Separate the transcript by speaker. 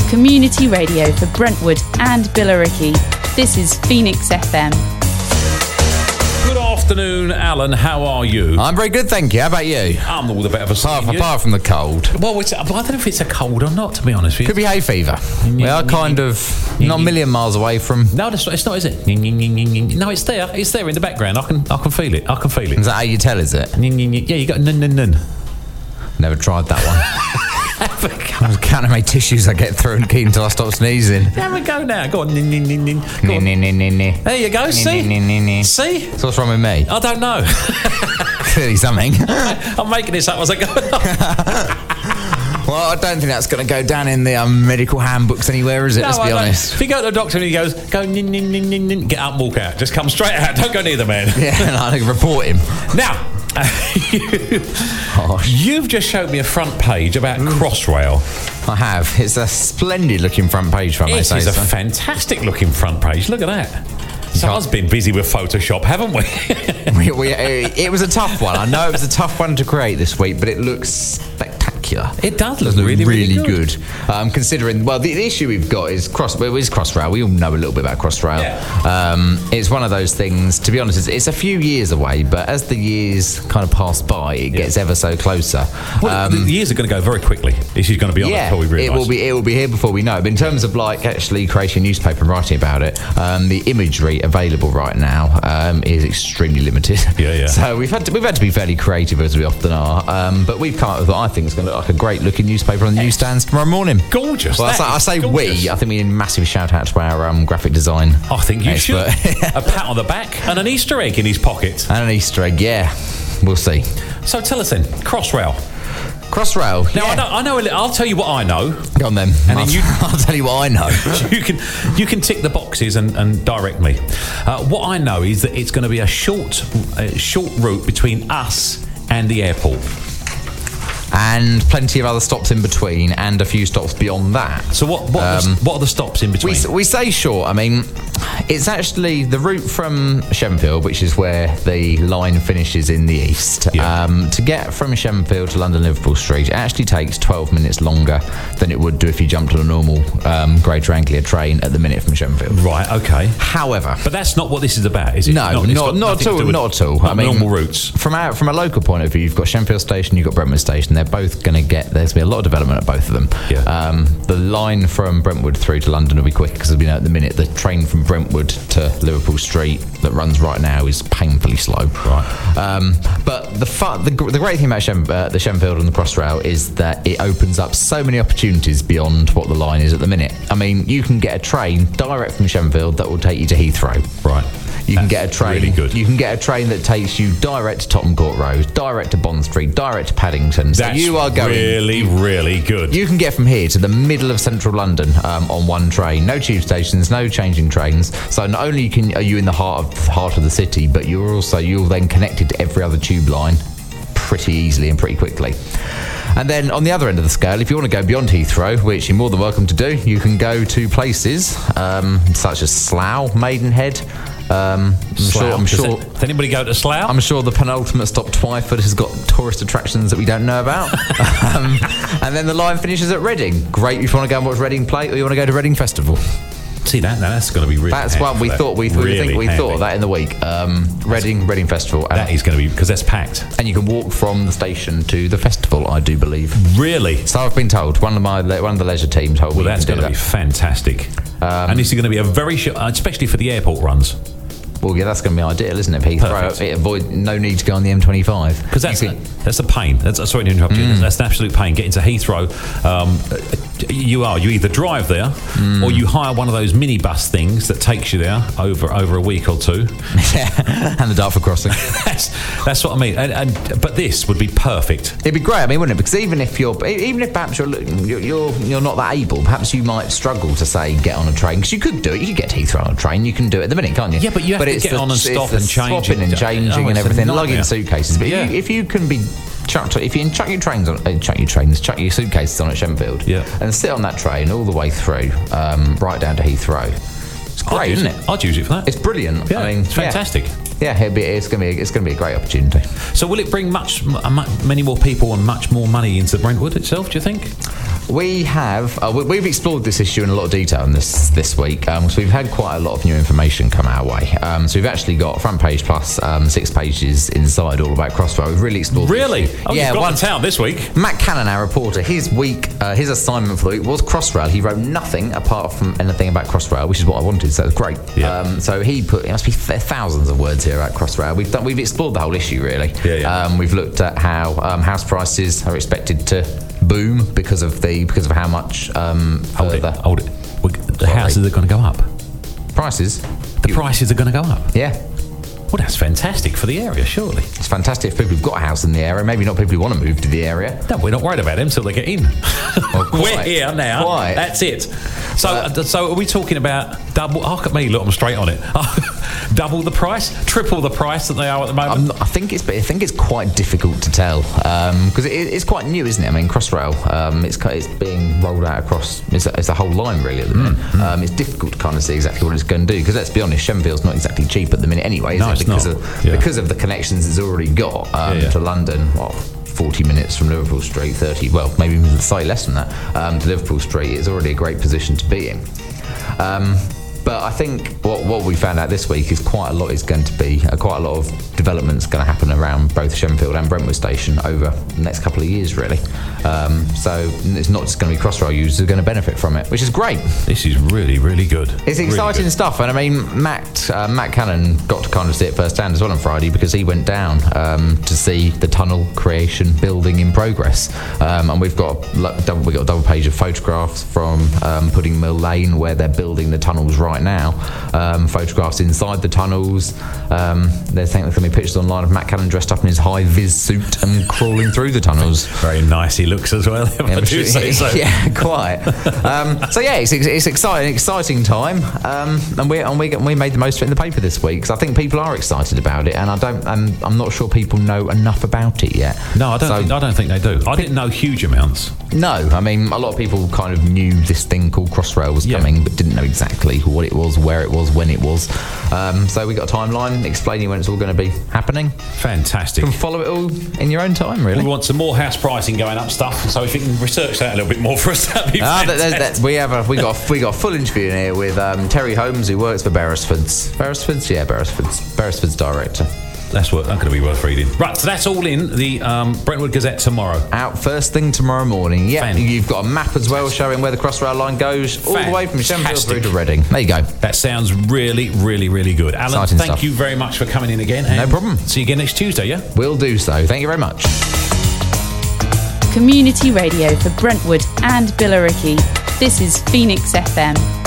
Speaker 1: community radio for Brentwood and Billericay. This is Phoenix FM.
Speaker 2: Good afternoon, Alan. How are you?
Speaker 3: I'm very good, thank you. How about you?
Speaker 2: I'm all the better for
Speaker 3: apart from the cold.
Speaker 2: Well, I don't know if it's a cold or not, to be honest with you.
Speaker 3: Could be hay fever. We are kind of not a million miles away from...
Speaker 2: No, it's not, is it? No, it's there. It's there in the background. I can feel it.
Speaker 3: Is that how you tell, is it?
Speaker 2: Yeah, you got nun.
Speaker 3: Never tried that one. I was counting how many tissues I get through and keen until I stop sneezing.
Speaker 2: Have a go now. Go on. There you go. See? See?
Speaker 3: So what's wrong with me?
Speaker 2: I don't know.
Speaker 3: Clearly something.
Speaker 2: I'm making this up as I go.
Speaker 3: Well, I don't think that's going to go down in the medical handbooks anywhere, is it? Let's be honest.
Speaker 2: If you go to the doctor and he goes, go nin, get up and walk out. Just come straight out. Don't go near the man.
Speaker 3: Yeah, and I'll report him.
Speaker 2: Now, you've just showed me a front page about Crossrail.
Speaker 3: I have. It's a splendid looking front page, if I may say.
Speaker 2: It is a fantastic looking front page. Look at that. Someone's been busy with Photoshop, haven't we?
Speaker 3: It was a tough one. I know it was a tough one to create this week, but it looks spectacular.
Speaker 2: It does look really good.
Speaker 3: Considering, well, the issue we've got is Crossrail. We all know a little bit about Crossrail. Yeah. It's one of those things, to be honest, it's a few years away, but as the years kind of pass by, it gets ever so closer.
Speaker 2: Well, the years are going to go very quickly. This is going to be on before we realise.
Speaker 3: It will be here before we know it. But in terms of like actually creating a newspaper and writing about it, the imagery available right now is extremely limited.
Speaker 2: Yeah.
Speaker 3: So we've had to be fairly creative, as we often are. But we've come up with what I think is going to look like a great looking newspaper on the newsstands tomorrow morning.
Speaker 2: Gorgeous.
Speaker 3: Well, I say
Speaker 2: gorgeous.
Speaker 3: we. I think we need a massive shout out to our graphic design.
Speaker 2: I think you
Speaker 3: expert.
Speaker 2: should. A pat on the back and an Easter egg in his pocket.
Speaker 3: And an Easter egg, yeah. We'll see.
Speaker 2: So tell us then, Crossrail. Now I know. I'll tell you what I know.
Speaker 3: Go on then.
Speaker 2: And then
Speaker 3: I'll tell you what I know.
Speaker 2: you can tick the boxes and direct me. What I know is that it's going to be a short route between us and the airport.
Speaker 3: And plenty of other stops in between, and a few stops beyond that.
Speaker 2: So what are the stops in between?
Speaker 3: We say short. I mean, it's actually the route from Shenfield, which is where the line finishes in the east.
Speaker 2: Yeah.
Speaker 3: To get from Shenfield to London Liverpool Street, it actually takes 12 minutes longer than it would do if you jumped on a normal Greater Anglia train at the minute from Shenfield.
Speaker 2: Right. Okay.
Speaker 3: However,
Speaker 2: but that's not what this is about, is it?
Speaker 3: No, not at all. Not at all.
Speaker 2: I mean, normal routes.
Speaker 3: From a local point of view, you've got Shenfield Station, you've got Brentwood Station. They're both going to there's going to be a lot of development at both of them.
Speaker 2: Yeah.
Speaker 3: The line from Brentwood through to London will be quick because, at the minute, the train from Brentwood to Liverpool Street that runs right now is painfully slow.
Speaker 2: Right.
Speaker 3: But the great thing about the Shenfield and the Crossrail is that it opens up so many opportunities beyond what the line is at the minute. I mean, you can get a train direct from Shenfield that will take you to Heathrow.
Speaker 2: Right.
Speaker 3: You can get a train.
Speaker 2: Really good.
Speaker 3: You can get a train that takes you direct to Tottenham Court Road, direct to Bond Street, direct to Paddington. So you are going
Speaker 2: really good.
Speaker 3: You can get from here to the middle of central London on one train. No tube stations, no changing trains. So not only are you in the heart of the city, but you're then connected to every other tube line pretty easily and pretty quickly. And then on the other end of the scale, if you want to go beyond Heathrow, which you're more than welcome to do, you can go to places such as Slough, Maidenhead. I'm sure.
Speaker 2: Does anybody go to Slough?
Speaker 3: I'm sure the penultimate stop, Twyford, has got tourist attractions that we don't know about. And then the line finishes at Reading. Great if you want to go and watch Reading play, or you want to go to Reading Festival.
Speaker 2: See that? Now that's going to be really.
Speaker 3: That's what we thought. We thought of that in the week. Reading Festival.
Speaker 2: That is going to be, because that's packed.
Speaker 3: And you can walk from the station to the festival, I do believe.
Speaker 2: Really?
Speaker 3: So I've been told. One of the leisure teams told me.
Speaker 2: Well, that's going to be fantastic. And this is going to be a very short, especially for the airport runs.
Speaker 3: Well, yeah, that's going to be ideal, isn't it? Avoid no need to go on the M25
Speaker 2: because that's a pain. Sorry to interrupt you. That's an absolute pain. Getting to Heathrow, you either drive there or you hire one of those minibus things that takes you there over a week or two.
Speaker 3: And the Dartford crossing.
Speaker 2: That's what I mean. But this would be perfect.
Speaker 3: It'd be great. I mean, wouldn't it? Because even if perhaps you're not that able, perhaps you might struggle to say get on a train, because you could do it. You could get to Heathrow on a train. You can do it at the minute, can't you?
Speaker 2: Yeah, but you have to get on and stop and change
Speaker 3: and changing and everything, lugging suitcases. But
Speaker 2: yeah.
Speaker 3: if you can be chuck your suitcases on at Shenfield, and sit on that train all the way through, right down to Heathrow. It's great, isn't it?
Speaker 2: I'd use it for that.
Speaker 3: It's brilliant.
Speaker 2: Yeah, I mean, it's fantastic.
Speaker 3: Yeah, it's going to be a great opportunity.
Speaker 2: So will it bring many more people and much more money into Brentwood itself, do you think?
Speaker 3: We have we've explored this issue in a lot of detail in this week. So we've had quite a lot of new information come our way. So we've actually got front page plus 6 pages inside all about Crossrail. We've really explored.
Speaker 2: Really?
Speaker 3: This issue.
Speaker 2: Oh, you've got the town this week.
Speaker 3: Matt Cannon, our reporter, his assignment for the week was Crossrail. He wrote nothing apart from anything about Crossrail, which is what I wanted. So it was great.
Speaker 2: Yeah.
Speaker 3: So he put, it must be thousands of words here about Crossrail. We've explored the whole issue really.
Speaker 2: Yeah.
Speaker 3: We've looked at how house prices are expected to boom because of how much further.
Speaker 2: Hold it. The houses are going to go up.
Speaker 3: Prices?
Speaker 2: The prices are going to go up.
Speaker 3: Yeah.
Speaker 2: Well, that's fantastic for the area, surely.
Speaker 3: It's fantastic for people who've got a house in the area. Maybe not people who want to move to the area.
Speaker 2: No, we're not worried about them until they get in.
Speaker 3: Well,
Speaker 2: we're here now.
Speaker 3: Quite.
Speaker 2: That's it. So are we talking about double? Look at me, look, I'm straight on it. Double the price, triple the price that they are at the moment.
Speaker 3: I think it's quite difficult to tell because it's quite new, isn't it? I mean, Crossrail, it's being rolled out across. It's a whole line really at the minute. It's difficult to kind of see exactly what it's going to do because let's be honest, Shenfield's not exactly cheap at the minute anyway.
Speaker 2: No, it's not.
Speaker 3: Because of the connections it's already got to London. 40 minutes from Liverpool Street, 30, well, maybe even slightly less than that, to Liverpool Street. It's already a great position to be in. But I think what we found out this week is quite a lot of developments going to happen around both Shenfield and Brentwood Station over the next couple of years, really. So it's not just going to be Crossrail users who are going to benefit from it, which is great.
Speaker 2: This is really, really good.
Speaker 3: It's exciting stuff, and I mean, Matt Cannon got to kind of see it firsthand as well on Friday because he went down to see the tunnel creation building in progress, and we've got a double page of photographs from Pudding Mill Lane where they're building the tunnels right now. Photographs inside the tunnels. They're saying there's going to be pictures online of Matt Cannon dressed up in his high-vis suit and crawling through the tunnels.
Speaker 2: Very nice he looks as well. If I do say so.
Speaker 3: Yeah, quite. So yeah, it's exciting time, and we made the most of it in the paper this week because I think people are excited about it, and I'm not sure people know enough about it yet.
Speaker 2: No, I don't think they do. I didn't know huge amounts.
Speaker 3: No, I mean a lot of people kind of knew this thing called Crossrail was coming, but didn't know exactly what it was, where it was, when it was. So we got a timeline explaining when it's all going to be happening.
Speaker 2: Fantastic.
Speaker 3: You can follow it all in your own time, really.
Speaker 2: We want some more house pricing going up stuff. So if you can research that a little bit more for us, that'd be fantastic.
Speaker 3: We got a full interview in here with Terry Holmes, who works for Beresford's. Beresford's director.
Speaker 2: That's going to be worth reading. Right, so that's all in the Brentwood Gazette tomorrow.
Speaker 3: Out first thing tomorrow morning. Yeah, you've got a map as well showing where the Crossrail line goes all the way from Shenfield through to Reading. There you go.
Speaker 2: That sounds really, really, really good. Alan,
Speaker 3: exciting
Speaker 2: thank
Speaker 3: stuff.
Speaker 2: you very much for coming in again.
Speaker 3: No problem.
Speaker 2: See you again next Tuesday, yeah?
Speaker 3: We'll do so. Thank you very much.
Speaker 1: Community radio for Brentwood and Billericay. This is Phoenix FM.